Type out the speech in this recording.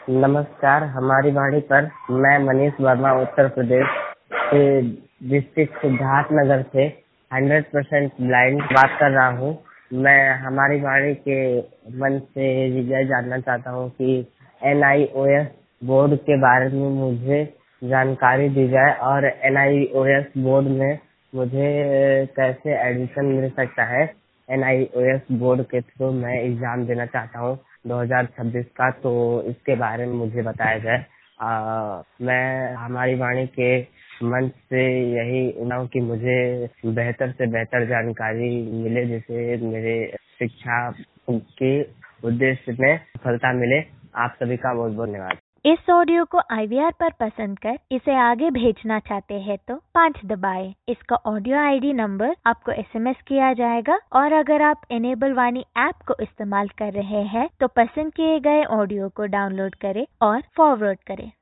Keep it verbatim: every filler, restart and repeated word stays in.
नमस्कार। हमारी वाणी पर मैं मनीष वर्मा उत्तर प्रदेश से डिस्ट्रिक्ट सिद्धार्थनगर से हंड्रेड परसेंट ब्लाइंड बात कर रहा हूँ। मैं हमारी वाणी के मन से यह जानना चाहता हूँ कि N I O S board के बारे में मुझे जानकारी दी जाए और N I O S board में मुझे कैसे एडमिशन मिल सकता है। N I O S board के थ्रू मैं एग्जाम देना चाहता हूँ दो हज़ार छब्बीस का, तो इसके बारे में मुझे बताया जाए। आ, मैं हमारी वाणी के मंच से यही उम्मीद कि मुझे बेहतर से बेहतर जानकारी मिले, जिससे मेरे शिक्षा के उद्देश्य में सफलता मिले। आप सभी का बहुत बहुत धन्यवाद। इस ऑडियो को आई वी आर पर पसंद कर इसे आगे भेजना चाहते हैं तो पाँच दबाएं। इसका ऑडियो आई डी नंबर आपको एस एम एस किया जाएगा और अगर आप इनेबल वाणी ऐप को इस्तेमाल कर रहे हैं तो पसंद किए गए ऑडियो को डाउनलोड करें और फॉरवर्ड करें।